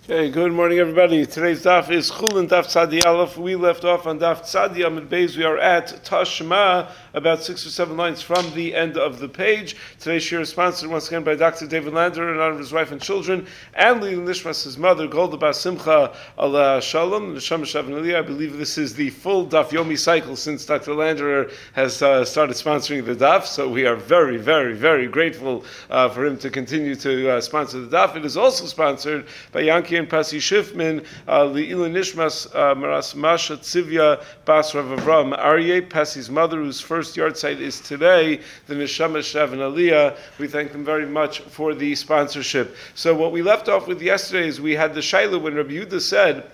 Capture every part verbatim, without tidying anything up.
Okay, good morning, everybody. Today's daf is Chulin Daf Tzadi Aleph. We left off on Daf Tzadi Amid Beis. We are at Tashma, about six or seven lines from the end of the page. Today's shir is sponsored once again by Doctor David Lander in honor of his wife and children, and Lili Nishmas, his mother, Golda Bas Simcha Allah Shalom, Neshama Shavanili. I believe this is the full Daf Yomi cycle since Doctor Lander has uh, started sponsoring the Daf, so we are very, very, very grateful uh, for him to continue to uh, sponsor the Daf. It is also sponsored by Yanki and Pasi Shifman, Le'ila Nishmas, Maras Masha Tzivya Bas Rav Avram Aryeh, Pasi's mother, whose first yard site is today, the Neshama Shavan Aliyah. We thank them very much for the sponsorship. So what we left off with yesterday is we had the Shaila when Rabbi Yehuda said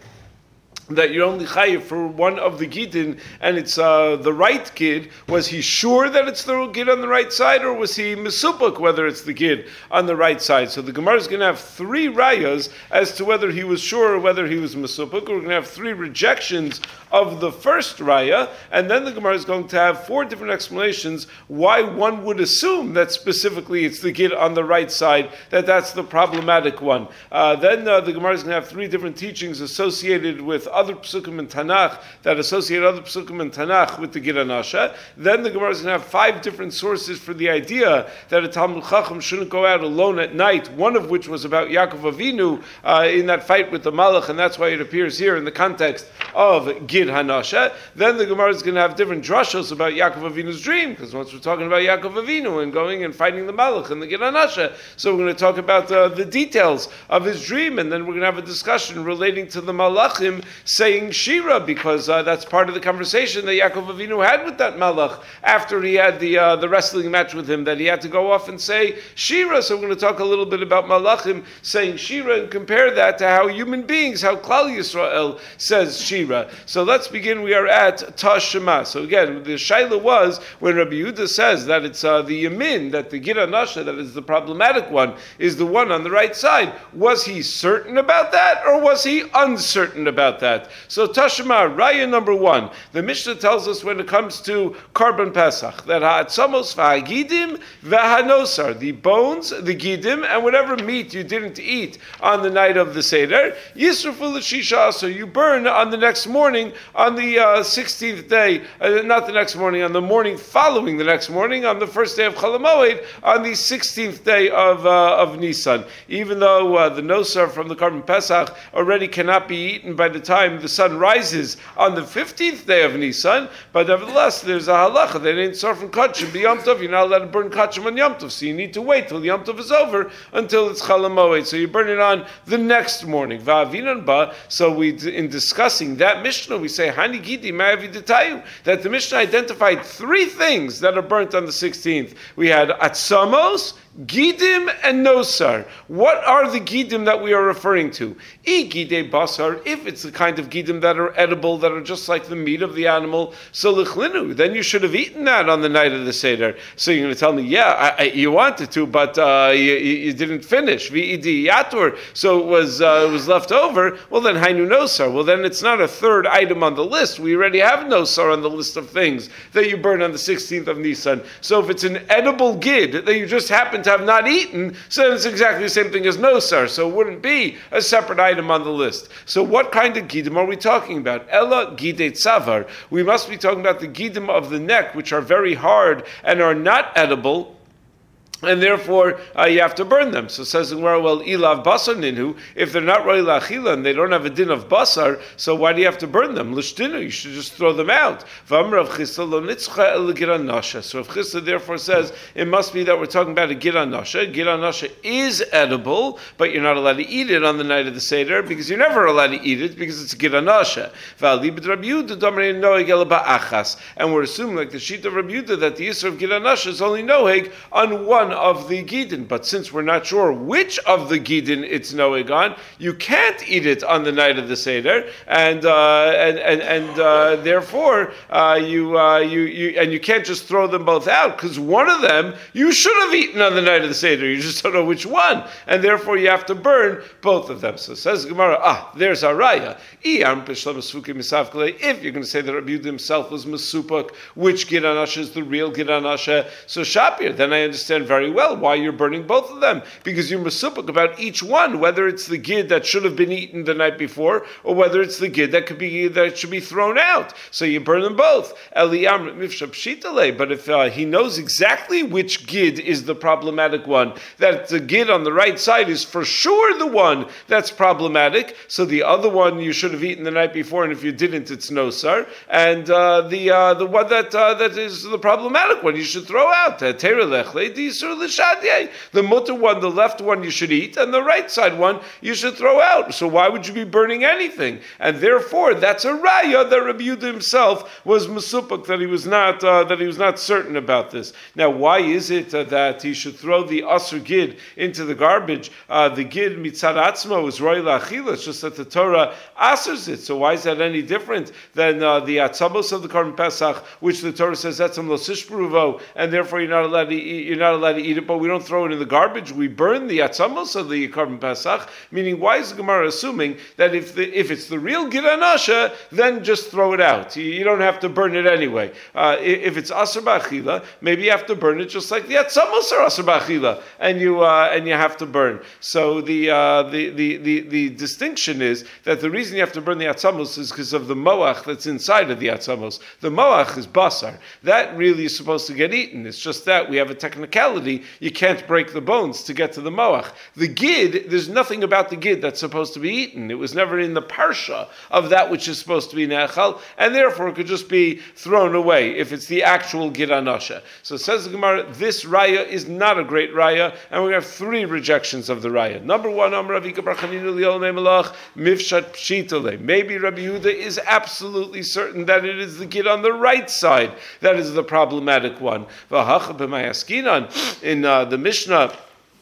that you're only chayiv for one of the gidin, and it's uh, the right gid. Was he sure that it's the gid on the right side, or was he mesupuk whether it's the gid on the right side? So the Gemara is going to have three rayas as to whether he was sure or whether he was mesupuk. We're going to have three rejections of the first raya, and then the Gemara is going to have four different explanations why one would assume that specifically it's the gid on the right side, that that's the problematic one. Uh, then uh, the Gemara is going to have three different teachings associated with other psukim in Tanakh that associate other psukim in Tanakh with the Gid Anasha. Then the Gemara is going to have five different sources for the idea that a Talmud Chacham shouldn't go out alone at night, one of which was about Yaakov Avinu uh, in that fight with the Malach, and that's why it appears here in the context of Gid Hanasha. Then the Gemara is going to have different drashos about Yaakov Avinu's dream, because once we're talking about Yaakov Avinu and going and fighting the Malach and the Gid Hanasha, so we're going to talk about uh, the details of his dream, and then we're going to have a discussion relating to the Malachim saying Shira, because uh, that's part of the conversation that Yaakov Avinu had with that Malach after he had the uh, the wrestling match with him, that he had to go off and say Shira. So we're going to talk a little bit about Malachim saying Shira and compare that to how human beings, how Klal Yisrael says Shira. So let's begin. We are at Tashma. So again, the Shaila was when Rabbi Yehuda says that it's uh, the Yamin, that the Gid Anasha, that is the problematic one, is the one on the right side. Was he certain about that, or was he uncertain about that? So Tashma, Raya number one. The Mishnah tells us when it comes to Karban Pesach that ha'atzamos v'hagidim v'hanosar, the bones, the gidim, and whatever meat you didn't eat on the night of the Seder, yisrafu l'shisha, so you burn on the next morning, on the uh, sixteenth day, uh, not the next morning, on the morning following the next morning, on the first day of Chol HaMoed, on the sixteenth day of uh, of Nisan. Even though uh, the nosar from the Karban Pesach already cannot be eaten by the time the sun rises on the fifteenth day of Nisan, but nevertheless there's a halacha that ain't sar from kachim be Yom Tov. You're not allowed to burn kachim on Yom Tov, so you need to wait till Yom Tov is over until it's Chol HaMoed. So you burn it on the next morning. Va'avinan ba. So we, in discussing that Mishnah, we say Hani Gidi Ma'aviditayu, that the Mishnah identified three things that are burnt on the sixteenth. We had atzamos, Gidim, and Nosar. What are the Gidim that we are referring to? E Gidei Basar, if it's the kind of Gidim that are edible, that are just like the meat of the animal, so Lichlinu, then you should have eaten that on the night of the Seder. So you're going to tell me, yeah, I, I, you wanted to, but uh, you, you didn't finish. V'idi Yatur, so it was, uh, it was left over. Well then, Hainu Nosar. Well then, it's not a third item on the list. We already have Nosar on the list of things that you burn on the sixteenth of Nisan. So if it's an edible Gid that you just happen to have not eaten, so it's exactly the same thing as nosar, so it wouldn't be a separate item on the list. So what kind of gidim are we talking about? Ella gidei tzavar. We must be talking about the gidim of the neck, which are very hard and are not edible, and therefore uh, you have to burn them. So it says in Gemara, well, ilav basar ninhu, if they're not roy lachila and they don't have a din of basar, so why do you have to burn them? Lishtinu, you should just throw them out. V'amar Rav Chisda lo nitzcha el gid hanasha. So Rav Chisda therefore says it must be that we're talking about a gid hanasha. Gid hanasha is edible, but you're not allowed to eat it on the night of the Seder because you're never allowed to eat it because it's a gid hanasha. And we're assuming, like the sheet of Rabbi Yehuda, that the Yisr of gid hanasha is only noheg on one of the gidin, but since we're not sure which of the gidin it's noeg on, you can't eat it on the night of the Seder, and uh, and and, and uh, therefore uh, you uh, you you and you can't just throw them both out because one of them you should have eaten on the night of the Seder. You just don't know which one, and therefore you have to burn both of them. So says Gemara, ah, there's our raya. If you're going to say that Rabbi Yehuda himself was mesupuk, which gid hanasha is the real gid hanasha, so Shapir, then I understand very very well why you're burning both of them, because you're masupuk about each one, whether it's the gid that should have been eaten the night before, or whether it's the gid that could be that should be thrown out. So you burn them both. But if uh, he knows exactly which gid is the problematic one, that the gid on the right side is for sure the one that's problematic, so the other one you should have eaten the night before, and if you didn't, it's no sir. And uh, the uh, the one that uh, that is the problematic one you should throw out. The mutter one, the left one, you should eat, and the right side one you should throw out. So why would you be burning anything? And therefore, that's a raya that Rabbi Yehuda himself was masupuk, that he was not uh, that he was not certain about this. Now, why is it uh, that he should throw the asur gid into the garbage? Uh, the gid mitzad atzmo is roy la'achila. It's just that the Torah asers it. So why is that any different than uh, the atzamos of the Korban Pesach, which the Torah says that's a losishperuvo, and therefore you're not allowed to eat, you're not allowed to eat it, but we don't throw it in the garbage. We burn the atzamos of the Korban Pesach. Meaning, why is the Gemara assuming that if the if it's the real gid anasha, then just throw it out? You, you don't have to burn it anyway. Uh, if it's aser b'achila, maybe you have to burn it just like the atzamos are aser b'achila, and you uh, and you have to burn. So the, uh, the, the the the distinction is that the reason you have to burn the atzamos is because of the moach that's inside of the atzamos. The moach is basar. That really is supposed to get eaten. It's just that we have a technicality. You can't break the bones to get to the moach. The gid, there's nothing about the gid that's supposed to be eaten. It was never in the parsha of that which is supposed to be nechal, and therefore it could just be thrown away if it's the actual gid anasha. So says the Gemara, this raya is not a great raya, and we have three rejections of the raya. Number one, Amar Ravika bar Chanina li'ol me'melach mifshat pshitale. Maybe Rabbi Yehuda is absolutely certain that it is the gid on the right side that is the problematic one. V'hacha b'mayaskinan, in uh, the Mishnah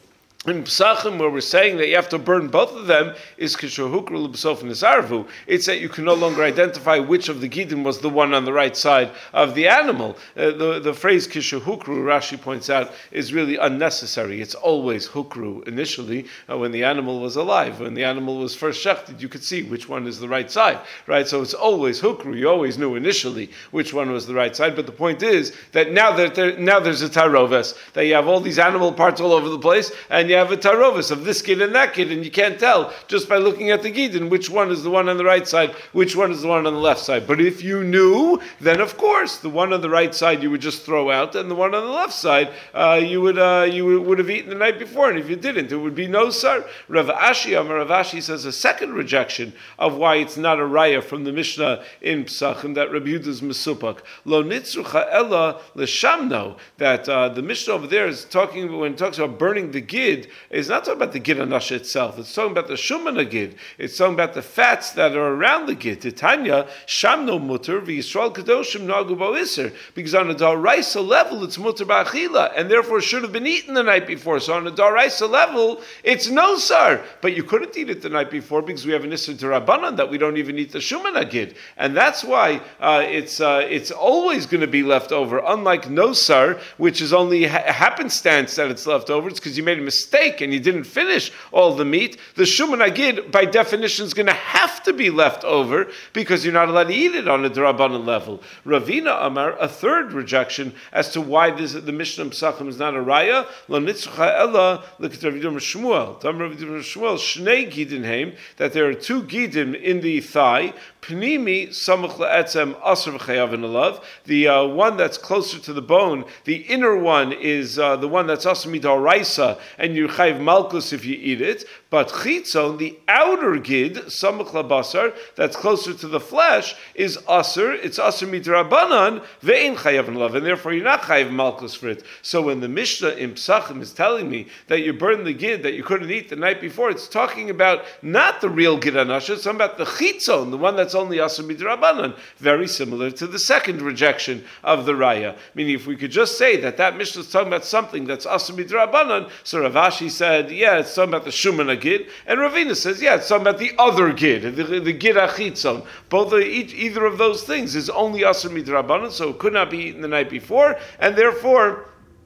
in Pesachim, where we're saying that you have to burn both of them, is kishohukru l'b'sof nisarvu. It's that you can no longer identify which of the gidim was the one on the right side of the animal. Uh, the, the phrase kishohukru, Rashi points out, is really unnecessary. It's always hukru initially, uh, when the animal was alive. When the animal was first shechted, you could see which one is the right side, right? So it's always hukru. You always knew initially which one was the right side. But the point is that now that there, now there's a taroves, that you have all these animal parts all over the place, and you have a tarovis of this kid and that kid, and you can't tell just by looking at the gidin which one is the one on the right side, which one is the one on the left side. But if you knew, then of course the one on the right side you would just throw out, and the one on the left side uh, you would uh, you would have eaten the night before. And if you didn't, it would be no sir. Rav Ashi, Amar Rav Ashi says a second rejection of why it's not a raya from the Mishnah in Pesachim that Rabbi Yehuda's mesupak lo nitzrucha ella l'shamno, that uh, the Mishnah over there is talking when it talks about burning the gid. It's not talking about the gid anasha itself. It's talking about the shumana gid. It's talking about the fats that are around the gid. Titania shamno mutter v'yisrael kadoshim nagu ba'isr, because on a daraisa level it's mutter ba'achila, and therefore should have been eaten the night before. So on a daraisa level it's no sar, but you couldn't eat it the night before because we have an isser derabanan that we don't even eat the shumana gid, and that's why uh, it's uh, it's always going to be left over. Unlike no sar, which is only ha- happenstance that it's left over. It's because you made a mistake and you didn't finish all the meat. The shuman agid, by definition, is going to have to be left over because you're not allowed to eat it on a drabanan level. Ravina Amar, a third rejection as to why this, the Mishnah Pesachim is not a raya. Lo nitzcha ella l'ketavidim Shmuel. Tamar Shmuel shnei gidin heim, that there are two gidim in the thigh. Pnimi samuch la'etzem aser v'chayavin alav. The uh, one that's closer to the bone, the inner one is uh, the one that's aser midaraisa, and you chayiv malchus if you eat it. But chitzon, the outer gid, samuch labasar, that's closer to the flesh, is aser. It's aser midrabanan ve'in chayavin alav, and therefore you're not chayiv malchus for it. So when the Mishnah in Pesachim is telling me that you burned the gid that you couldn't eat the night before, it's talking about not the real gid anasha, it's talking about the chitzon, the one that's only aser midrabanan, very similar to the second rejection of the raya. Meaning, if we could just say that that Mishnah is talking about something that's aser midrabanan, so Rav Ashi said, yeah, it's talking about the shuman gid, and Ravina says, yeah, it's talking about the other gid, the, the gid achitzon. Both of each, either of those things is only aser midrabanan, so it could not be eaten the night before, and therefore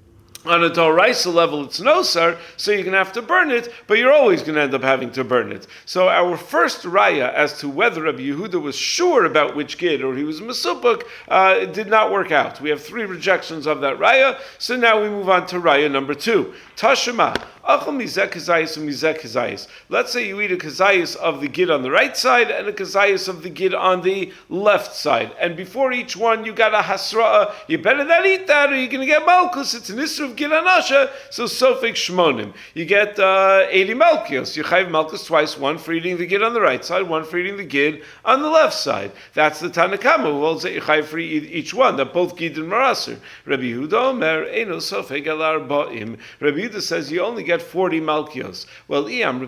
On a Doraisa level, it's no sir, so you're going to have to burn it, but you're always going to end up having to burn it. So our first raya as to whether Rabbi Yehuda was sure about which gid or he was mesupuk, uh, it did not work out. We have three rejections of that raya, so now we move on to raya number two. Tashema. Let's say you eat a kazayas of the gid on the right side and a kazayas of the gid on the left side. And before each one, you got a hasra'ah. You better not eat that or you're going to get malchus. It's an issue of gid anasha, so sofik shmonim. You get uh, eighty malchios. You chayv malchus twice, one for eating the gid on the right side, one for eating the gid on the left side. That's the Tanakama who holds that you chayv for each one, that both gid and maraser. Rabbi Yehuda Omer, Eino sofik el arba'im. Rabbi Yehuda says you only get forty malchios. Well, if Rabbi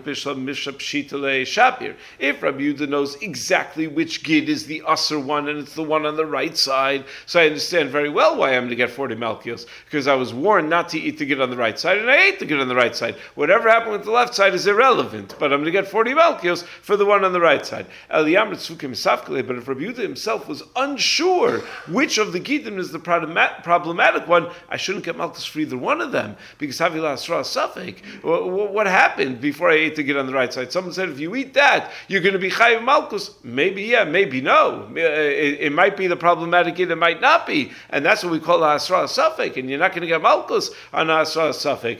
Yehuda knows exactly which gid is the usher one and it's the one on the right side, so I understand very well why I'm going to get forty malchios, because I was warned not to eat the gid on the right side and I ate the gid on the right side. Whatever happened with the left side is irrelevant, but I'm going to get forty malchios for the one on the right side. But if Rabbi Yehuda himself was unsure which of the gidim is the problematic one, I shouldn't get malchus for either one of them, because Havila Asra Safek. What happened before I ate the gid on the right side? Someone said, if you eat that, you're going to be chayiv malchus. Maybe yeah, maybe no. It, it might be the problematic gid, it might not be. And that's what we call a asra safek, and you're not going to get malchus on a asra safek.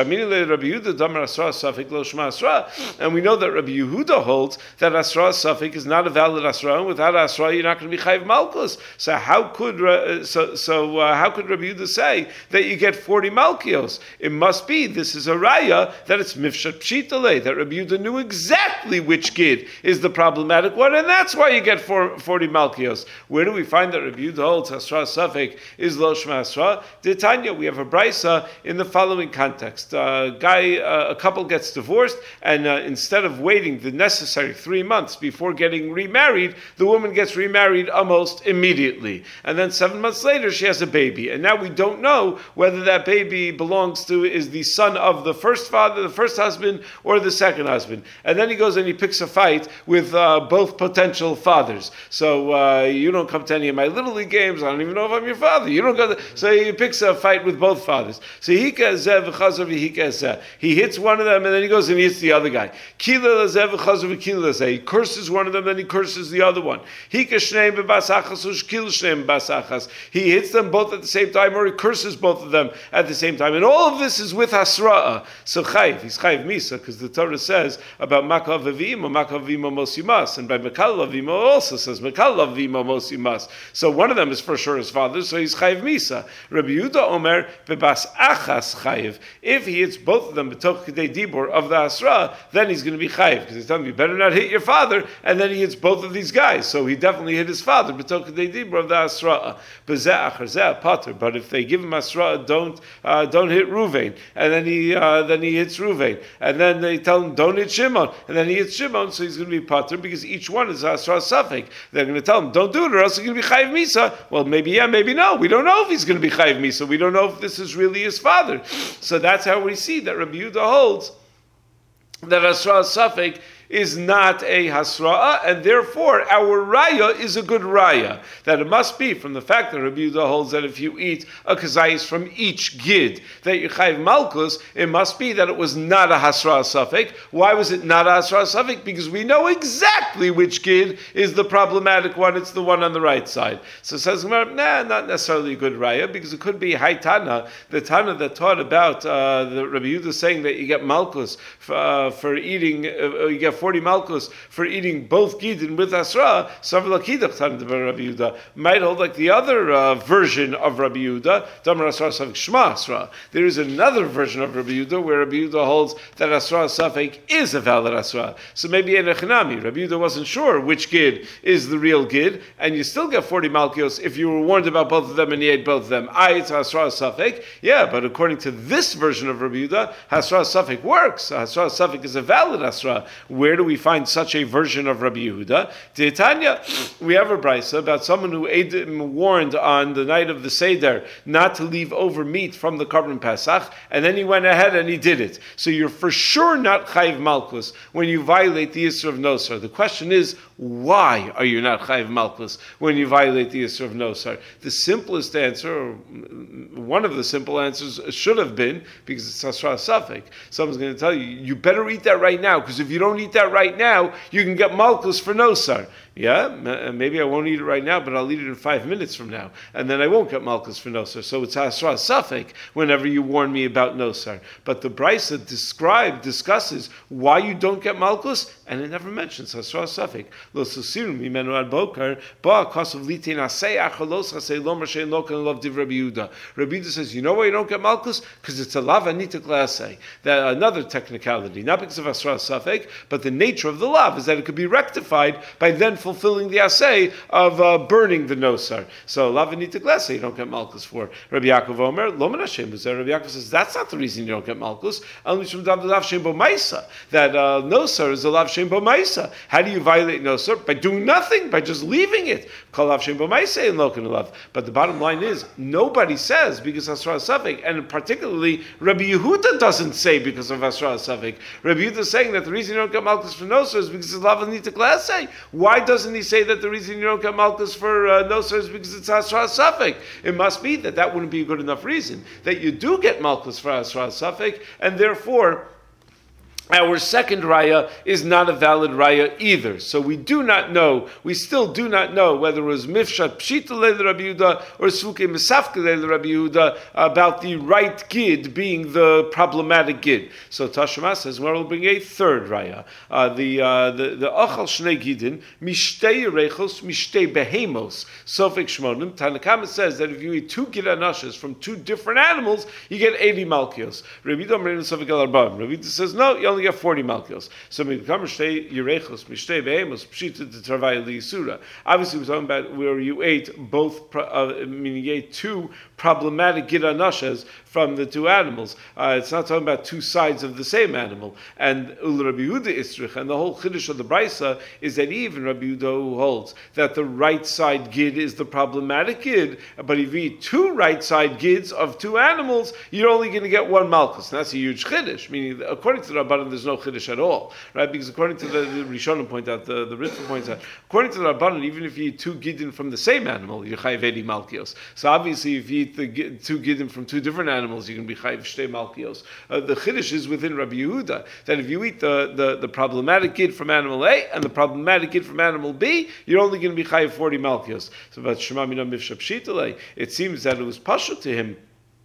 And we know that Rabbi Yehuda holds that asra safek is not a valid asra, and without asra, you're not going to be chayiv malchus. So how could uh, so so uh, how could Rabbi Yehuda say that you get forty malchios? It must be this is a raya that it's mifshat pshitale, that Rabbi Yehuda knew exactly which gid is the problematic one, and that's why you get forty malchios. Where do we find that Rabbi Yehuda holds hasra safek is lo shma hasra? D'Tanya, we have a brisa in the following context: uh, guy, uh, a couple gets divorced, and uh, instead of waiting the necessary three months before getting remarried, the woman gets remarried almost immediately, and then seven months later she has a baby, and now we don't know whether that baby belongs to is the son of the first father, the first husband, or the second husband. And then he goes and he picks a fight with uh, both potential fathers. So uh, you don't come to any of my little league games. I don't even know if I'm your father. You don't go. To, so he picks a fight with both fathers. So he hits one of them, and then he goes and he hits the other guy. He curses one of them, then he curses the other one. He hits them both at the same time, or he curses both of them at the same time. And all of this is with hasra'ah. So chayiv, he's chayiv misa, because the Torah says about makav avim or makav avim mosimas, and by mekal avim also says mekal avim mosimas. So one of them is for sure his father, so he's chayiv misa. Rabbi Yehuda Omer bebas achas chayiv. If he hits both of them b'toch kedei dibur of the hasra, then he's going to be chayiv, because he's telling you, you better not hit your father, and then he hits both of these guys. So he definitely hit his father b'toch kedei dibur of the hasra. B'zeh achar zeh pater. But if they give him hasra, don't uh, don't hit Ruvain, and then he uh, then he hits Ruvain, and then they tell him don't hit Shimon, and then he hits Shimon, so he's going to be pater, because each one is asra safek. They're going to tell him don't do it, or else he's going to be chayiv misa. Well, maybe yeah, maybe no. We don't know if he's going to be chayiv misa. We don't know if this is really his father. So that's how we see that Rabbi Yehuda holds that asra safek is not a hasra'ah, and therefore our raya is a good raya. That it must be from the fact that Rabbi Yehuda holds that if you eat a kazayis from each gid, that you chayiv malchus, it must be that it was not a hasra'ah safek. Why was it not a hasra'ah safek? Because we know exactly which gid is the problematic one. It's the one on the right side. So says Gemara, nah, not necessarily a good raya, because it could be Haitana, the Tana that taught about uh, the Rabbi Yehuda saying that you get malchus for, uh, for eating, uh, you get forty malchus for eating both gidin with asra. Savlakidach Tana de Rabbi Yehuda might hold like the other uh, version of Rabbi Yehuda. Damar asra safek shma asra. There is another version of Rabbi Yehuda where Rabbi Yehuda holds that asra safek is a valid asra. So maybe in Echanami, Rabbi Yehuda wasn't sure which gid is the real gid, and you still get forty malchios if you were warned about both of them and you ate both of them. I it's asra safek. Yeah, but according to this version of Rabbi Yehuda, asra safek works. Asra safek is a valid asra. where do we find such a version of Rabbi Yehuda? Titania, we have a brisa about someone who warned on the night of the Seder not to leave over meat from the Korban Pesach, and then he went ahead and he did it. So you're for sure not chayiv malchus when you violate the Isser of Nosar. The question is, why are you not chayiv malchus when you violate the Isser of Nosar? The simplest answer, or one of the simple answers, should have been because it's Hasra Safek. Someone's going to tell you, you better eat that right now, because if you don't eat that right now, you can get malchus for Nosar. Yeah, maybe I won't eat it right now, but I'll eat it in five minutes from now, and then I won't get malchus for Nosar. So it's Hasra Safek whenever you warn me about Nosar. But the Brisa describe discusses why you don't get malchus, and it never mentions Hasra Safek. Lo susirum mimenu ad bokar ba kasav litin asay achalos asay lo marshein lo kan love div Rabbi Yehuda. Rabbi Yehuda says, you know why you don't get malchus? Because it's a lav anitik leasay. That another technicality, not because of Hasra Safek, but the nature of the lav is that it could be rectified by then fulfilling the assay of uh, burning the nosar. So lav anitik leasay you don't get malchus for. Rabbi Yaakov Omer lo menashem b'zeh. Rabbi Yaakov says that's not the reason you don't get malchus. Only from dav lav shem bo ma'isa, that uh, nosar is a lav shem bo ma'isa. How do you violate nosar? By doing nothing, by just leaving it. Kol lav shem bo ma'isa in lokan lav. But the bottom line is, nobody says because Hasra Safek, and particularly Rabbi Yehuda doesn't say because of Hasra Safek. Rabbi Yehuda is saying that the reason you don't get malchus for nosar is because it's lav anitik leasay. Why doesn't he say that the reason you don't get malchus for uh, nosar is because it's Hasra Safek? It must be that that wouldn't be a good enough reason. That you do get malchus for Hasra Safek, and therefore our second raya is not a valid raya either. So we do not know, we still do not know whether it was mifshat pshita leil Rabbi Yehuda or suke misafke leil Rabbi Yehuda about the right gid being the problematic gid. So Tashma says, well, we'll bring a third raya. Uh, the uh, the the achal shnei gidin mishtei rechos mishtei behemos sofek shmonim. Tanakama says that if you eat two gid anashas from two different animals, you get eighty malkios. Rabbi Yehuda sofek al arba'im. Rabbi Yehuda says no, you only get forty malkios. So obviously we're talking about where you ate both, uh, meaning you ate two problematic gid anashas from the two animals. Uh, it's not talking about two sides of the same animal. And Ul Rabbi Yehuda Isrich, and the whole chiddush of the Brisa is that even Rabbi Yehuda who holds that the right side gid is the problematic gid, but if you eat two right side gids of two animals, you're only going to get one malchus. And that's a huge chiddush, meaning according to the Rabbanan, there's no chiddush at all, right? Because according to the, the Rishonim point out, the, the Ritva points out, according to the Rabbanan, even if you eat two gidin from the same animal, you're chayiv eighty malkios. So obviously, if you eat the two gidin from two different animals, you can be chayiv shtei malkios. Uh, the chiddush is within Rabbi Yehuda that if you eat the, the, the problematic gid from animal A and the problematic gid from animal B, you're only going to be chayiv forty malkios. So, but Shema Mina Mifshah Pshitale, it seems that it was pashut to him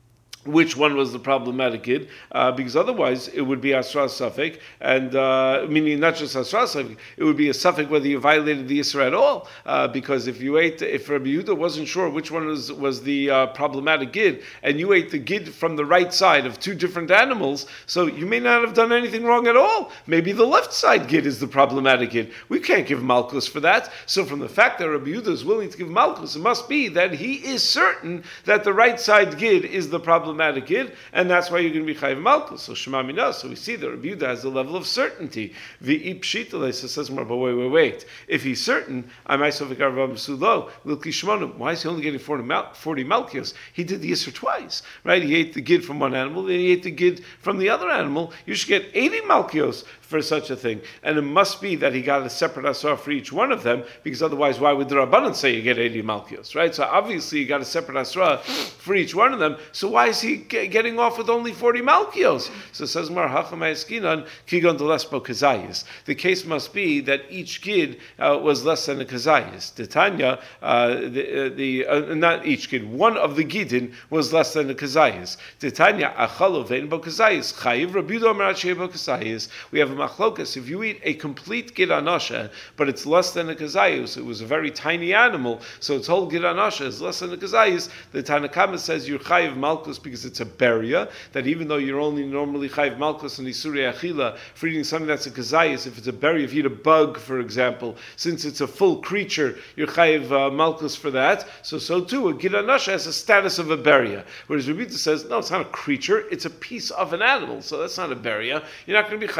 which one was the problematic gid, uh, because otherwise it would be Asra Safek, and uh, meaning not just Asra Safek, it would be a Safek whether you violated the Isra at all, uh, because if you ate, if Rabbi Yehuda wasn't sure which one was, was the uh, problematic gid, and you ate the gid from the right side of two different animals, so you may not have done anything wrong at all. Maybe the left side gid is the problematic gid. We can't give Malchus for that. So from the fact that Rabbi Yehuda is willing to give Malchus, it must be that he is certain that the right side gid is the problematic gid, and that's why you're going to be chayiv malchus. So Shema Mina. So we see that Rabbi Yehuda has a level of certainty. V'ip pshitale. So says more, but wait, wait, wait. If he's certain, I myself v'garvam sulo l'ki shmonim. Why is he only getting forty malchios? He did the Yisr twice, right? He ate the gid from one animal, then he ate the gid from the other animal. You should get eighty malchios for such a thing, and it must be that he got a separate asar for each one of them, because otherwise, why would the Rabbanan say you get eighty malchios, right? So obviously, you got a separate asra for each one of them. So why is he getting off with only forty malchios? So it says Mar Hachamay Eskinan Kigon Delespo Kazayis. The case must be that each gid uh, was less than a kazayis. The Tanya, uh, the, uh, the uh, not each gid, one of the gidin was less than a kazayis. The Tanya Achalo Vein Bo Kazayis Chayiv Rabbi Yehuda Amar Bo Kazayis. We have a machlokas. If you eat a complete gid anasha, but it's less than a kazayis, it was a very tiny animal, so its whole gid anasha is less than a kazayis. The Tanakama says you're chayiv malchus because it's a beria, that even though you're only normally chayiv malchus and isurei achila for eating something that's a kazayis, if it's a beria, if you eat a bug, for example, since it's a full creature, you're chayiv uh, malchus for that. So, so too, a gid anasha has a status of a beria. Whereas Rebbe says, no, it's not a creature, it's a piece of an animal, so that's not a beria. You're not going to be chayiv malchus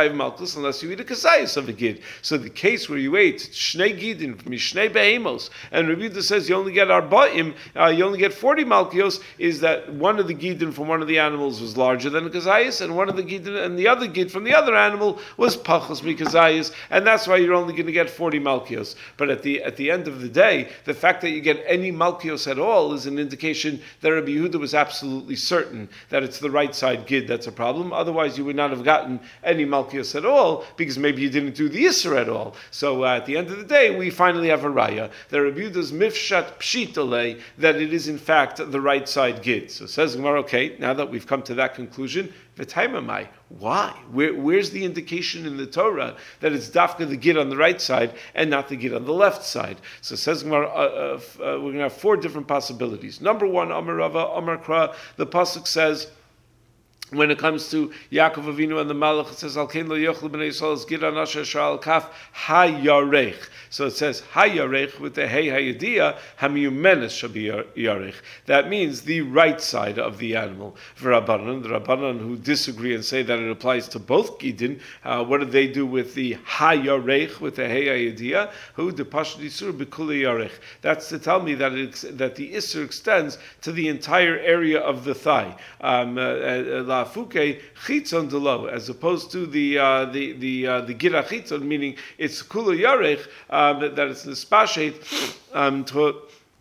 malchus unless you eat a kazayas of a gid. So the case where you ate shnei gidin from shnei behemos, and Rabbi Yehuda says you only get arba'im, uh, you only get forty malchios, is that one of the gidin from one of the animals was larger than a kazayas, and one of the gidin and the other gid from the other animal was pachos mikazayas, and that's why you're only going to get forty malchios. But at the at the end of the day, the fact that you get any malchios at all is an indication that Rabbi Yehuda was absolutely certain that it's the right side gid that's a problem. Otherwise, you would not have gotten any malchios at all, because maybe you didn't do the isser at all. So uh, at the end of the day, we finally have a raya that Rabbi Yehuda's mifshat pshitale, that it is in fact the right side gid. So says Gemara, okay, now that we've come to that conclusion, v'taimamai, why? Where, where's the indication in the Torah that it's dafka the gid on the right side and not the gid on the left side? So says Gemara, uh, uh, uh, we're going to have four different possibilities. Number one, Amar Rava, Amar Kra, the pasuk says, when it comes to Yaakov Avinu and the Malach, it says, Al Kein Lo Yochel B'nei Yisrael Gid Anasher Shal Kaf HaYarech. So it says HaYarech with the Hey Hayadiya Hamiyumenes Shabi Yarech. That means the right side of the animal. For Rabbanan, the Rabbanan who disagree and say that it applies to both Gidin, uh, what do they do with the HaYarech with the Hey Hayadiya? Who the Pashad Yisur B'Kuli Yarech. That's to tell me that it, that the Isser extends to the entire area of the thigh. Um, uh, uh, Fuke chitzon delo, as opposed to the uh, the the uh, the gira chitzon, meaning it's kula yarech, um, that it's nespashet um, to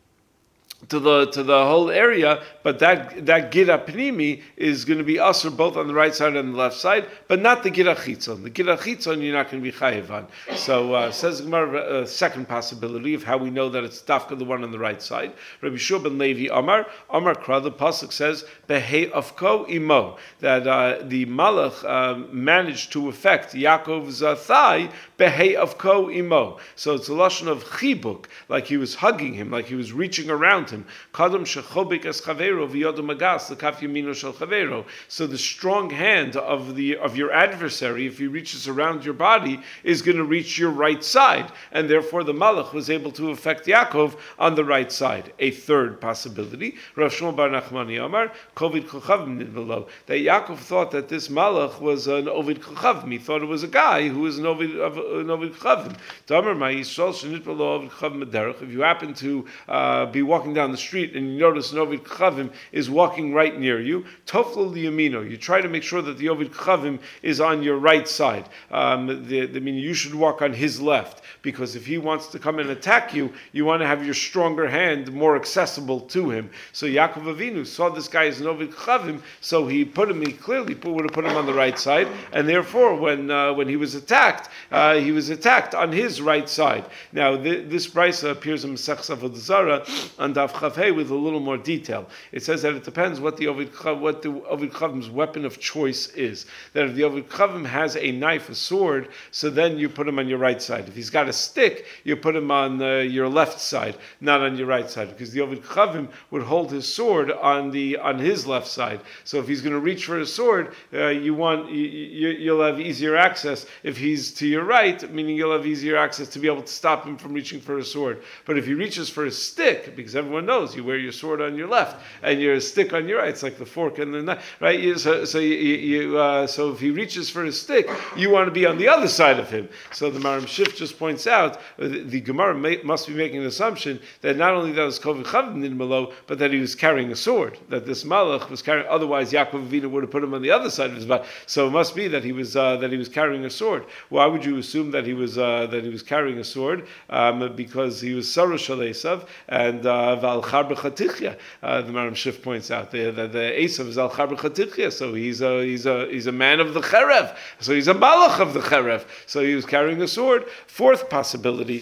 to the to the whole area, but that that gira pnimi is going to be usher both on the right side and the left side, but not the gira chitzon. The gira chitzon you're not going to be chayiv on. So uh, says Gemara, a uh, second possibility of how we know that it's dafka the one on the right side. Rabbi Shua ben Levi Amar Amar Kra, the pasuk says behei afko imo, that uh, the malach uh, managed to affect Yaakov's uh, thigh behei afko imo. So it's a lashon of chibuk, like he was hugging him, like he was reaching around him. Kadam shechobik es chavero v'yodom agas lekaf yamino shel chavero. So the strong hand of the of your adversary, if he reaches around your body, is going to reach your right side, and therefore the malach was able to affect Yaakov on the right side. A third possibility, Rav Shmuel bar Nachmani Amar, kovid kochavim nidvelo, that Yaakov thought that this malach was an ovid kochavim. He thought it was a guy who was an ovid of an ovid kochavim. Damar ma Yisrael shenitvelo ovid kochavim mederach. If you happen to uh, be walking down the street and you notice an Ovid Chavim is walking right near you, Toflo liyamino, you try to make sure that the Ovid Chavim is on your right side. Um, the, the, I mean, you should walk on his left, because if he wants to come and attack you, you want to have your stronger hand more accessible to him. So Yaakov Avinu saw this guy as an Ovid Chavim, so he put him, he clearly put, would have put him on the right side, and therefore when uh, when he was attacked, uh, he was attacked on his right side. Now th- this brisa appears in Masechus Avodah Zarah on Daf Chavhei with a little more detail. It says that it depends what the Ovid what the Ovid Chavim's weapon of choice is. That if the Ovid Chavim has a knife, a sword, so then you put him on your right side. If he's got a stick, you put him on uh, your left side, not on your right side, because the Ovid Chavim would hold his sword on the on his left side. So if he's going to reach for his sword, uh, you want you, you, you'll have easier access. If he's to your right, meaning you'll have easier access to be able to stop him from reaching for his sword. But if he reaches for his stick, because everyone knows you wear your sword on your left and your stick on your right, it's like the fork and the knife, right? You, so so you, you uh, so if he reaches for his stick, you want to be on the other side of him. So the Maram Shif just points out uh, the, the Gemara may, must be making an assumption that not only that was Kovi Chavim Nidmalo, but that he was carrying a sword. That this Malach was carrying. Otherwise, Yaakov Avinu would have put him on the other side of his body. So it must be that he was uh, that he was carrying a sword. Why would you assume that he was uh, that he was carrying a sword? Um, because he was Sarush Esav and Val Char B'Chatichya. Uh, the Maram Shif points out that the, the Esav is Al Char B'Chatichya, so he's a he's a he's a man of the Cherev. So he's a Malach of the Cherev. So he was carrying a sword. Fourth possibility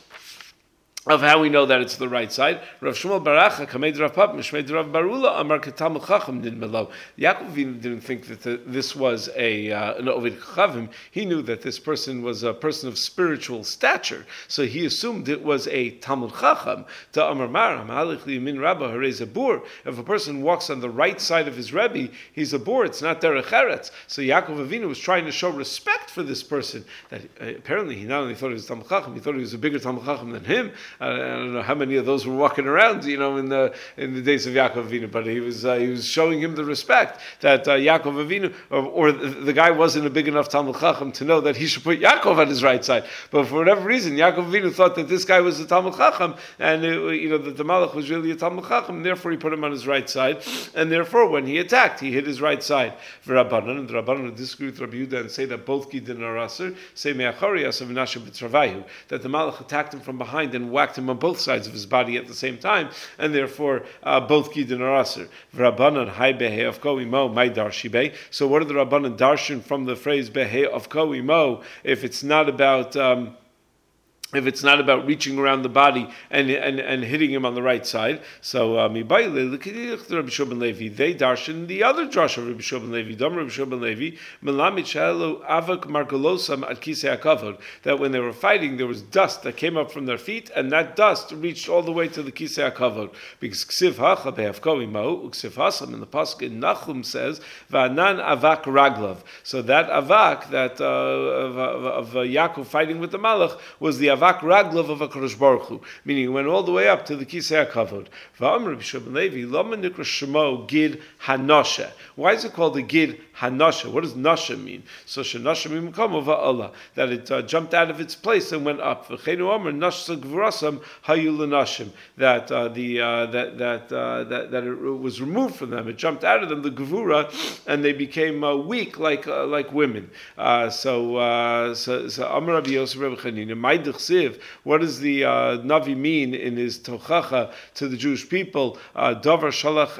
of how we know that it's the right side. Rav Shmuel Baracha, Kamed Rav Pap, Mishmed Rav Barula, Amar Ketam Chacham Din Melo. Yaakov didn't think that the, this was a uh, an Ovid Chavim. He knew that this person was a person of spiritual stature, so he assumed it was a Talmud Chacham. To Amar Maram, Halich Liyamin Rabba Harei Zabur. If a person walks on the right side of his Rebbe, he's a bor. It's not Derech Eretz. So Yaakov Avinu was trying to show respect for this person. That uh, apparently he not only thought he was Talmud Chacham, he thought he was a bigger Talmud Chacham than him. I don't know how many of those were walking around, you know, in the in the days of Yaakov Avinu, but he was uh, he was showing him the respect that uh, Yaakov Avinu, or, or the, the guy wasn't a big enough Talmud Chacham to know that he should put Yaakov on his right side. But for whatever reason, Yaakov Avinu thought that this guy was a Talmud Chacham, and it, you know that the Malach was really a Talmud Chacham, and therefore he put him on his right side, and therefore when he attacked, he hit his right side. V'Rabbanan, and the Rabbanan disagree with Rabbi Yehuda and say that both Gidin are Aser, say Me'achari Asav Menashe B'Travayu, that the Malach attacked him from behind and whacked him on both sides of his body at the same time, and therefore uh, both Gidin are Aser. V'Rabbanan, Hai Behe of Ko Imo, Mai Darshi. So what are the Rabbanan darshan from the phrase Behe of Ko Imo if it's not about um, if it's not about reaching around the body and and, and hitting him on the right side? So Mibayle, look at Rabbi Shimon Levi. They darshan the other drasha of Rabbi Shimon Levi. Dam Rabbi Shimon Levi, Melamid Shelo Avak Margolosam at Kisei HaKavod. That when they were fighting, there was dust that came up from their feet, and that dust reached all the way to the Kisei HaKavod. Because Ksiv Hacha Behafko Imo, Uksiv Hasam in the pasuk in Nachum says Va'anan Avak Raglav. So that Avak that uh, of, of, of uh, Yaakov fighting with the Malach was the Avak Raglav of HaKadosh Baruch Hu, meaning it went all the way up to the Kisei HaKavod. V'amr Rabbi Shimon Levi, Lama Nikra Shemo Gid Hanosha. Why is it called the Gid Hanosha? What does Nasha mean? So Shenasha Mimkamo Va'ala, that it uh, jumped out of its place and went up. V'cheinu Amr Nashsa Gvurasam Hayu L'Nashim, that uh, the uh, that that, uh, that that it was removed from them. It jumped out of them, the Gvura, and they became uh, weak like uh, like women. Uh, so uh, so so Amr Rabbi Yosef Rabbi Chanina, my Dechsiv. What does the uh, Navi mean in his Tochacha to the Jewish people? Davar Shalach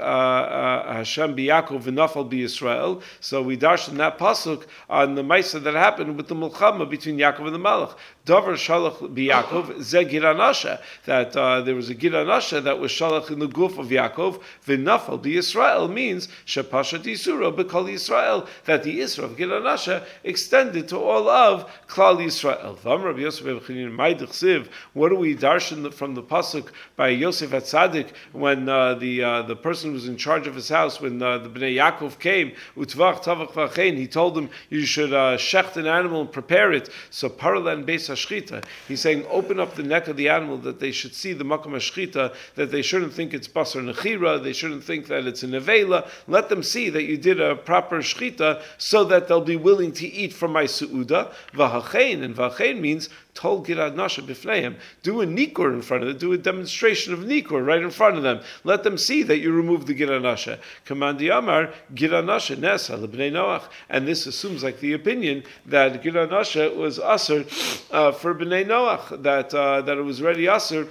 Hashem B'Yakov V'Nafal B'Yisrael. So we darshan that pasuk on the Maisa that happened with the Mulchama between Yaakov and the Malach. Davar Shalach B'Yakov Ze Giranasha, that uh, there was a Giranasha that was Shalach in the Guf of Yaakov. V'Nafal B'Yisrael means Shepashat Yisura B'Kol Yisrael, that the Isra of Giranasha extended to all of Klal Yisrael. V'Amar Rabbi Yosef Rabbi Chanina, what do we darshan from the pasuk by Yosef HaTzadik when uh, the uh, the person who was in charge of his house, when uh, the Bnei Yaakov came, utvach tavach v'achein, he told them you should uh, shecht an animal and prepare it. So paralan beis hashchita, he's saying open up the neck of the animal that they should see the makom hashchita, that they shouldn't think it's basar nechira, they shouldn't think that it's a nevela. Let them see that you did a proper shchita, so that they'll be willing to eat from my suuda. V'achein, and v'achein means told Gilad Nasha b'fneim, do a nikur in front of them, do a demonstration of nikur right in front of them. Let them see that you removed the Gilad Nasha. Kamandi Amar, Gilad Nasha Nesa l'bnei Noach. And this assumes like the opinion that Gilad Nasha was Asr uh, for Bnei Noach, that, uh, that it was already Asr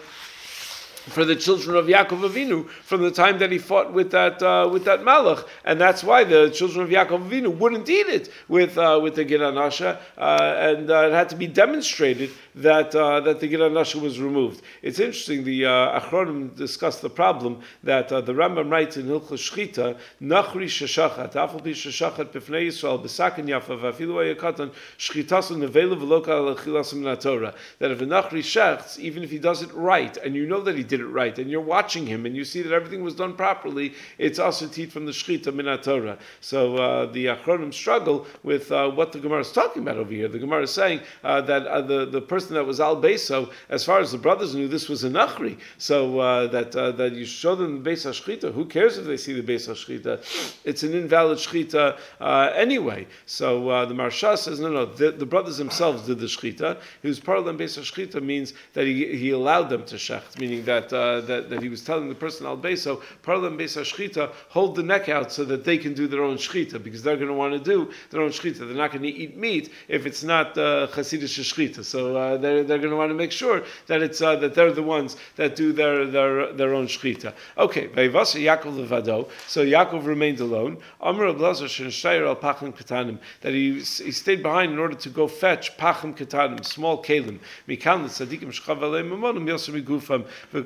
for the children of Yaakov Avinu from the time that he fought with that uh, with that Malach, and that's why the children of Yaakov Avinu wouldn't eat it with uh, with the Gilad Nasha, uh, and uh, it had to be demonstrated that uh, that the Gilad Nasha was removed. It's interesting. The uh, Achronim discussed the problem that uh, the Rambam writes in Hilchos Shchita, Nachri sheshachat, afal pi sheshachat b'fnei Yisrael b'saken yafa v'afilu hayakatan shchitasu nevela v'loka alachilas min Torah. That if a Nachri shechts, even if he does it right, and you know that he did it right, and you're watching him, and you see that everything was done properly, it's also teach from the Shchita min Torah. So uh, the Achronim struggle with uh, what the Gemara is talking about over here. The Gemara is saying uh, that uh, the, the person that was Al Beiso, as far as the brothers knew, this was a Nachri. So uh, that uh, that you show them the Beis HaShchita. Who cares if they see the Beis HaShchita? It's an invalid Shchita uh, anyway. So uh, the Marsha says, no, no, the, the brothers themselves did the Shchita. He was part of them. Beis HaShchita means that he, he allowed them to shecht, meaning that Uh, that, that he was telling the person al beiso, part of them beis hashchita, hold the neck out so that they can do their own shchita, because they're going to want to do their own shchita. They're not going to eat meat if it's not uh, chassidish shchita. So uh, they're they're going to want to make sure that it's uh, that they're the ones that do their their their own shchita. Okay, vayvasa Yaakov levado. So Yaakov remained alone. Amar Ablazer shenshayir al pachim ketanim, that he he stayed behind in order to go fetch pachim ketanim, small kalim. Mikan the tzadikim shchav aleim mamonim yosem migufam.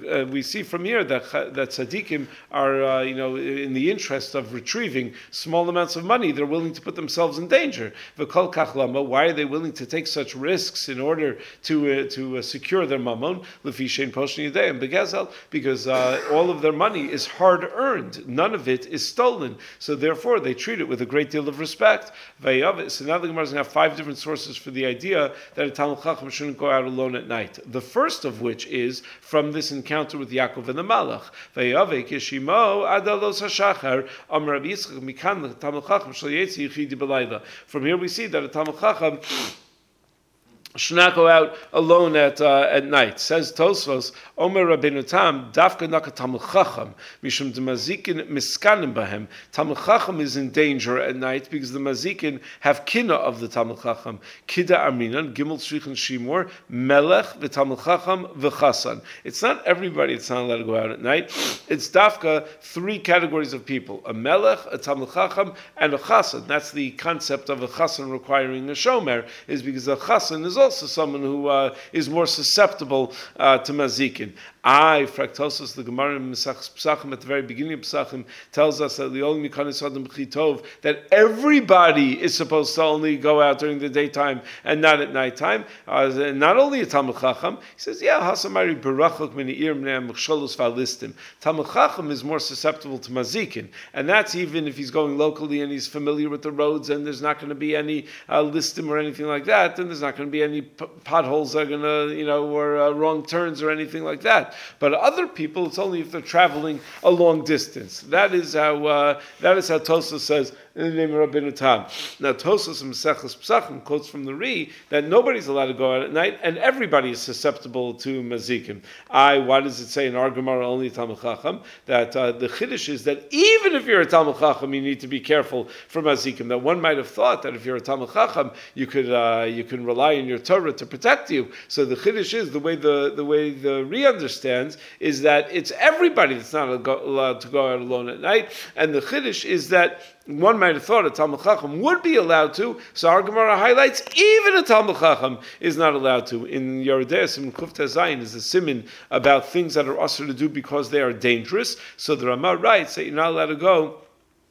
uh, we see from here that that tzaddikim are, uh, you know, in the interest of retrieving small amounts of money, they're willing to put themselves in danger. V'kol kach lama, why are they willing to take such risks in order to uh, to uh, secure their mammon? L'fi shein poshin yadayim begezel, because uh, all of their money is hard earned. None of it is stolen. So therefore, they treat it with a great deal of respect. Vayav. So now the Gemara is going to have five different sources for the idea that a Talmid Chacham shouldn't go out alone at night. The first of which is from this encounter with Yaakov and the Malach. Vayavek yeshimo adalos hashachar amar Rabbi Yitzchak mikan Talmid Chacham shel yetzi yichidi b'layla. From here we see that a Talmid Chacham should not go out alone at uh, at night. Says Tosfos, Omer Rabbeinu Tam, Dafka Naka Talmid Chacham, Mishum de Mazikin Miskanim Bahem. Talmid Chacham is in danger at night because the Mazikin have kina of the Talmid Chacham. Kida Aminan, Gimel Shrichen Shimor, Melech, the Talmid Chacham, V'chasan. It's not everybody that's not allowed to go out at night. It's Dafka, three categories of people: a Melech, a Talmid Chacham, and a Chasan. That's the concept of a Chasan requiring a Shomer, is because a Chasan is also someone who uh, is more susceptible uh, to mazikin. I, Fraktosos, the Gemara in Pesachim at the very beginning of Pesachim tells us that that everybody is supposed to only go out during the daytime and not at nighttime. Uh, not only a Talmid Chacham, he says, yeah, Hasamari Barachok Miniir Mneam Mchsholos Valistim. Talmid Chacham is more susceptible to mazikin, and that's even if he's going locally and he's familiar with the roads and there's not going to be any uh, listim or anything like that, then there's not going to be any p- potholes that are going to, you know, or uh, wrong turns or anything like that. But other people, it's only if they're traveling a long distance. That is how uh, that is how Tosfos says in the name of Rabbeinu Tam. Now Tosfos in Maseches Pesachim quotes from the Ri that nobody's allowed to go out at night and everybody is susceptible to mazikim. I, why does it say in our Gemara only Talmid Chacham? That uh, the chiddush is that even if you're a Talmid Chacham, you need to be careful for mazikim. That one might have thought that if you're a Talmid Chacham, you could uh, you can rely on your Torah to protect you. So the chiddush is the way the the way the Ri understands is that it's everybody that's not allowed to go out alone at night, and the chiddush is that one might have thought a Talmid Chacham would be allowed to, so our Gemara highlights even a Talmid Chacham is not allowed to. In Yeridei in Kuf Tezayin is a siman about things that are asur to do because they are dangerous, so the Ramah writes that you're not allowed to go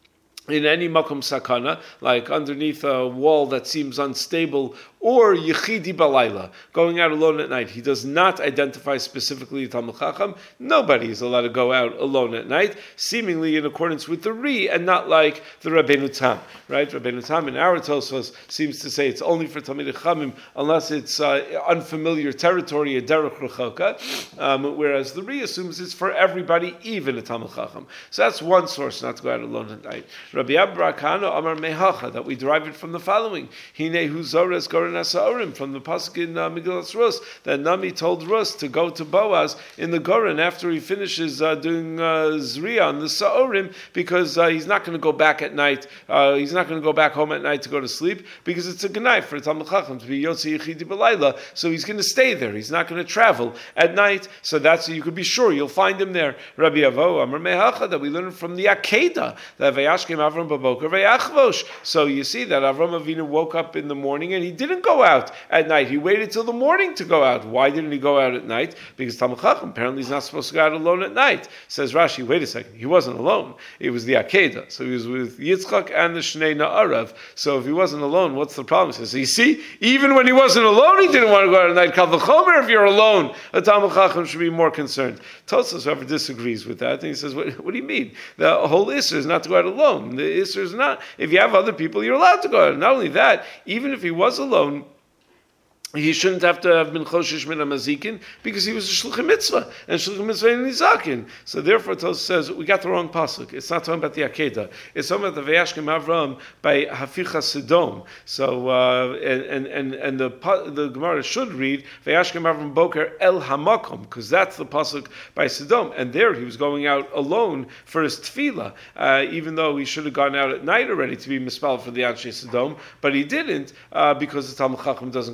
in any makom sakana, like underneath a wall that seems unstable, or yichidi balayla, going out alone at night. He does not identify specifically Talmid Chacham. Nobody is allowed to go out alone at night, seemingly in accordance with the Ri, and not like the Rabbeinu Tam. Right? Rabbeinu Tam in our Tosfos seems to say it's only for Talmidei Chachamim unless it's uh, unfamiliar territory, a derech rechoka, um, whereas the Ri assumes it's for everybody, even a Talmid Chacham. So that's one source not to go out alone at night. Rabbi Abba Kano Amar Mehacha, that we derive it from the following: Hine hu zores goren asa'orim, from the pasuk in uh, Megillas Rus, that Nami told Rus to go to Boaz in the goren after he finishes uh, doing uh, zriya on the sa'orim, because uh, he's not going to go back at night. Uh, he's not going to go back home at night to go to sleep because it's a gnai for Talmid Chacham to be yotzi yichidi b'layla. So he's going to stay there. He's not going to travel at night. So that's you could be sure you'll find him there. Rabbi Avo Amar Mehacha, that we learn from the Akedah that Vayashkem Avram Baboker Vayachvosh. So you see that Avram Avinu woke up in the morning and he didn't go out at night. He waited till the morning to go out. Why didn't he go out at night? Because Talmid Chacham apparently is not supposed to go out alone at night. Says Rashi, wait a second, he wasn't alone. It was the Akedah. So he was with Yitzchak and the Shnei Na'arav. So if he wasn't alone, what's the problem? He says, so you see, even when he wasn't alone, he didn't want to go out at night. Kal v'chomer, if you're alone, a Talmid Chacham should be more concerned. Tosfos, however, disagrees with that, and he says, what, what do you mean? The whole Isser is not to go out alone. The Isser is not, if you have other people, you're allowed to go out. Not only that, even if he was alone, he shouldn't have to have been choshesh min hamazikin because he was a shluchim mitzvah and shluchim mitzvah in nizakin. So therefore, Tosfos says we got the wrong pasuk. It's not talking about the Akedah. It's talking about the Vayashkem Avram by Haficha Sedom. So uh, and and and the the Gemara should read Vayashkem Avram Boker El Hamakom, because that's the pasuk by Sedom. And there he was going out alone for his tefillah, uh, even though he should have gone out at night already to be mispal for the Anshe Sedom, but he didn't uh, because the Talmid Chacham doesn't go out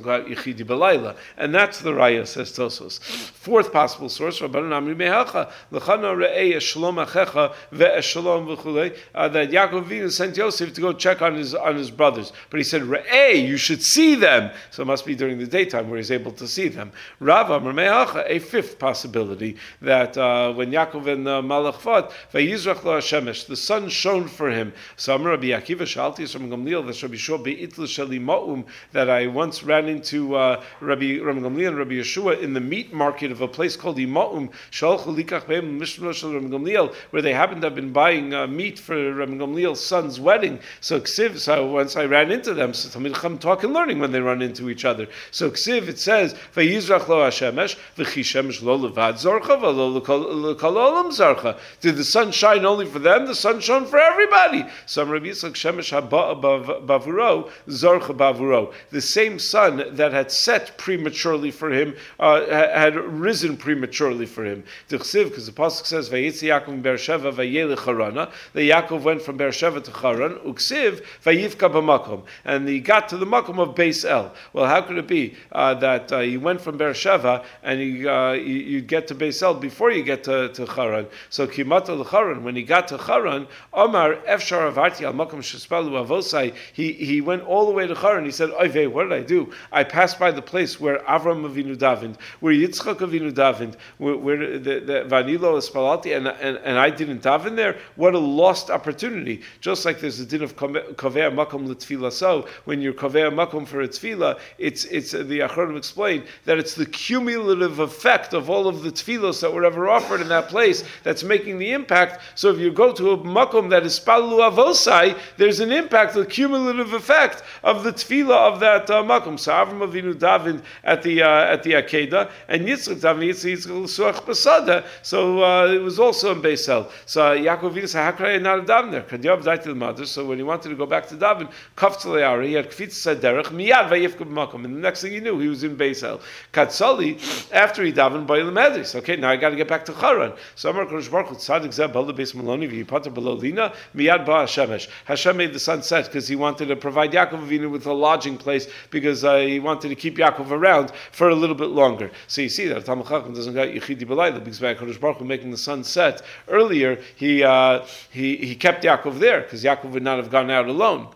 yichidi b'layla, and that's the raya, says Tosos. Fourth possible source, Rabbanan Amri Mehacha l'chana re'ei eshalom achecha ve'eshalom v'chulei, that Yaakov Avinu sent Yosef to go check on his on his brothers, but he said re'ei, you should see them. So it must be during the daytime where he's able to see them. Rav Amar Mehacha, a fifth possibility that uh, when Yaakov and uh, Malach fought, vayizrach lo hashemesh, the sun shone for him. So Amar Rabbi Akiva Shalti from Gamliel, that Rabbi Yeshua beitl sheli ma'um, that I once ran into uh, Rabbi Rabbi Gamliel and Rabbi Yeshua in the meat market of a place called Ima'um, Shalchu likach behem mishmar shel Rabbi Gamliel, where they happened to have been buying uh, meat for Rabbi Gamliel's son's wedding. So Ksiv, so once I ran into them, so Talmid Chacham talk and learning when they run into each other. So Ksiv, it says, vayizrach lo hashemesh, v'chi shemesh lo levad zorcha, v'lo l'kol olam zorcha. Did the sun shine only for them? The sun shone for everybody. So Rabbi Yitzchak shemesh haba bavuro, zorcha bavuro. The same sun that had set prematurely for him, uh, had risen prematurely for him. D'chsiv, because the pasuk says, vayitzi Yaakov Beersheva vayelech Harana. The Yaakov went from Beersheva to Haran. Uksiv vayivka b'makom, and he got to the makom of Beis El. Well, how could it be uh, that uh, he went from Beersheva and he, uh, you, you get to Beis El before you get to, to Haran? So kimata l'Haran, when he got to Haran, Omar efshar avarti al makom shespalu avosai. He he went all the way to Haran. He said, "Oy, what did I do? I passed by the place where Avram Avinu davened, where Yitzchak Avinu davened, where, where the, the Vanilo Espalalti, and, and and I didn't daven there. What a lost opportunity! Just like there's a din of kaveh makom l'tefillah. So when you're kaveh makom for a tefillah, it's it's the Achronim explained that it's the cumulative effect of all of the tefillos that were ever offered in that place that's making the impact. So if you go to a makom that is spalu avosai, there's an impact, the cumulative effect of the tefillah of that uh, makom. So Avram Avinu davened at the uh, at the Akedah, and Yitzchak davened Yitzchak l'suach basada. So uh, it was also in Beis El. So Yaakov Avinu said, "How could I not have davened there?" Kadyav daiti l'mader. So when he wanted to go back to daven, kafz le'ara, he had kfitz derech miyad vayifka b'makom, and the next thing he knew, he was in Beis El. Katzali, after he davened by l'medris. Okay, now I got to get back to Haran. So Amar Kodesh Baruch Hu tzadik zeh b'al beis maloni v'yipater below lina miyad ba Hashemesh. Hashem made the sun set because he wanted to provide Yaakov Avinu with a lodging place, because uh, he wanted to keep Yaakov around for a little bit longer. So you see that Talmid Chacham doesn't got yichidi b'layla, because by Kodesh Baruch Hu making the sun set earlier, he uh, he he kept Yaakov there because Yaakov would not have gone out alone.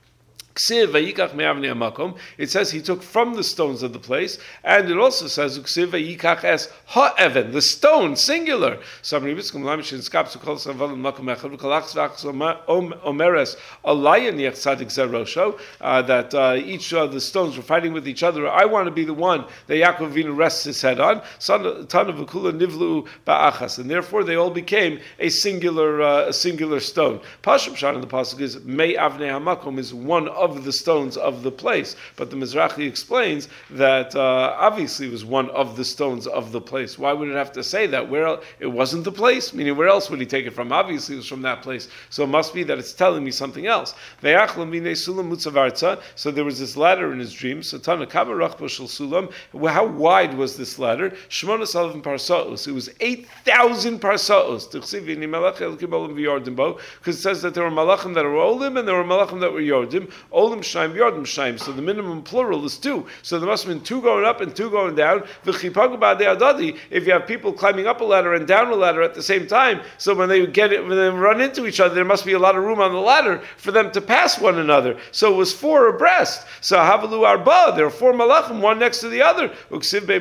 It says he took from the stones of the place, and it also says es ha'even, the stone, singular. So uh, that uh, each of the stones were fighting with each other. I want to be the one that Yaakov Avinu rests his head on, and therefore they all became a singular uh, a singular stone. Pasham Shan in the pasuk is Mei Avnei Hamakom is one of of the stones of the place, but the Mizrahi explains that uh, obviously it was one of the stones of the place. Why would it have to say that? Where el- it wasn't the place? Meaning, where else would he take it from? Obviously, it was from that place. So it must be that it's telling me something else. So there was this ladder in his dream. So how wide was this ladder? It was eight thousand parsaos. Because it says that there were malachim that were olim and there were malachim that were yordim. Olim Shaim, Yordim Shaim. So the minimum plural is two. So there must have been two going up and two going down. If you have people climbing up a ladder and down a ladder at the same time, so when they get it, when they run into each other, there must be a lot of room on the ladder for them to pass one another. So it was four abreast. So Havalu Arba, there are four malachim, one next to the other. And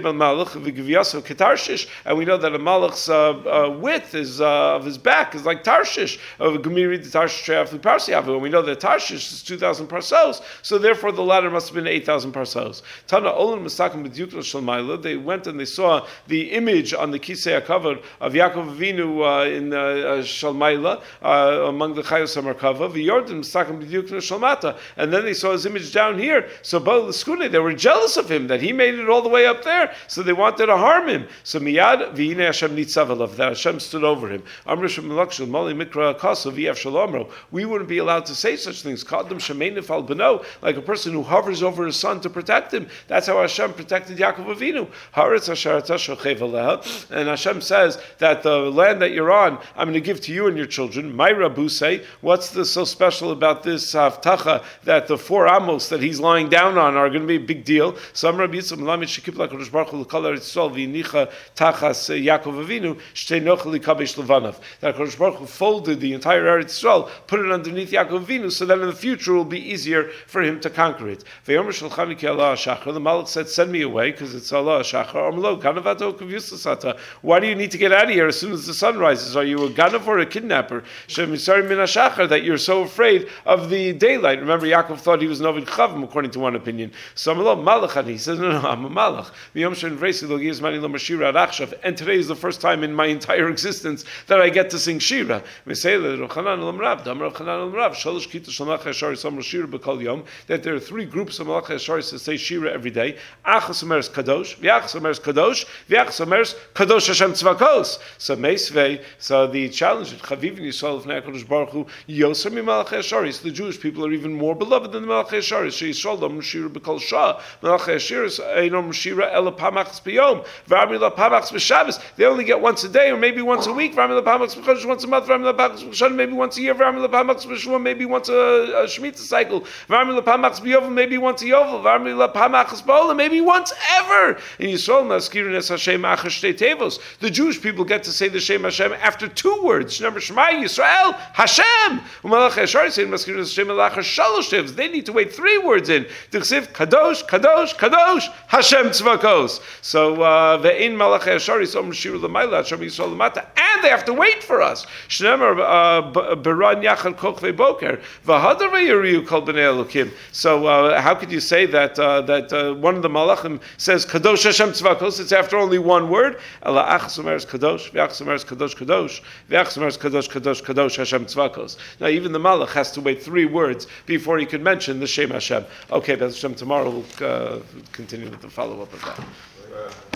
we know that a malach's uh, uh, width is uh, of his back is like Tarshish. Of Gemiri the Tarshish and we know that Tarshish is two thousand parsaos. So therefore, the ladder must have been eight thousand parsaos. Tana Olam Masakim B'Dyukla Shalmaila. They went and they saw the image on the Kisei HaKavod of Yaakov Avinu uh, in uh, uh, Shalmaila uh, among the Chayos HaMarkava. V'Yordim Masakim B'Dyukla Shalmata. And then they saw his image down here. So Baal L'Skune, they were jealous of him that he made it all the way up there. So they wanted to harm him. So Miyad V'Hine Hashem Nitzavalav, that Hashem stood over him. Amr Shem Melach Shel Mali Mikra Kaso V'Yev Shalomro. We wouldn't be allowed to say such things. Kadam Shemein Mashkif al Beno, like a person who hovers over his son to protect him. That's how Hashem protected Yaakov Avinu. Haaretz asher atah shochev aleha. And Hashem says that the land that you're on, I'm going to give to you and your children. My Rabbu say, what's the, so special about this haftacha that the four amos that he's lying down on are going to be a big deal? Some Rabbi Yitzchak Melamed shekipla Kadosh Baruch Hu l'kol Eretz Yisrael v'inicha tachas Yaakov Avinu shtei nochel likabesh levanav. That Kadosh Baruch Hu folded the entire Eretz Yisrael, put it underneath Yaakov Avinu, so that in the future it will be easier for him to conquer it. Ve'yomer shalchani ki Allah hashachar. The Malach said, "Send me away, because it's Allah hashachar." Amlo ganavato kavusasata. Why do you need to get out of here as soon as the sun rises? Are you a ganav or a kidnapper? Shemisari min hashachar, that you're so afraid of the daylight. Remember, Yaakov thought he was Novid Chavim, according to one opinion. So Amlo malachani. He says, "No, no, I'm a malach." And today is the first time in my entire existence that I get to sing Shira. That there are three groups of Malach Yasharis that say Shira every day. Achas Omeres Kadosh, V'achas Omeres Kadosh, V'achas Omeres Kadosh Hashem Tzvakos. So Meisvei, so the challenge of Chaviv Yisrael of Nekadosh Baruch Hu, Yoser mi Malach Yasharis. The Jewish people are even more beloved than the Malach Yasharis. She Yisrael Dom Shira B'Kol Shah. Malach Yasharis Einom Shira Ela Pamachs B'Yom. V'Ami La Pamachs B'Shabbos. They only get once a day or maybe once a week. V'Ami La Pamachs B'Chodesh once a month. V'Ami La Pamachs B'Shana maybe once a year. V'Ami La Pamachs B'Shua maybe once a, a Shemitah cycle. V'Ami La Pamachs B'Yovel maybe once a Yovel. V'Ami La Pamachs B'Ola maybe once ever. In Yisrael Maskirin Es Hashem Achar Shtei Tevos. The Jewish people get to say the Shem Hashem after two words. Remember Shema Yisrael Hashem. U'Malach Yashar say Maskirin Es Hashem Achar Shalosh Tevos. They need to wait three words in. T'chsiv Kadosh Kadosh Kadosh Hashem Tzvakos. So Ve'in Malach Yashar Yisom Shiru L'Mayla Hashem Yisrael L'Mata, and they have to wait for us. Shnemer Baran Yachal Kochvei Boker V'Hadar Ve'Yeriu Kol Bnei Elokim. So uh, how could you say that uh, that uh, one of the Malachim says Kadosh Hashem Tzvakos? It's after only one word. Ela Achas Omeres Kadosh, V'Achas Omeres Kadosh Kadosh, V'Achas Omeres Kadosh Kadosh Kadosh Hashem Tzvakos. Now even the Malach has to wait three words before he could mention the Shem Hashem. Okay, that's Hashem. Tomorrow we'll uh, continue with the follow up of that.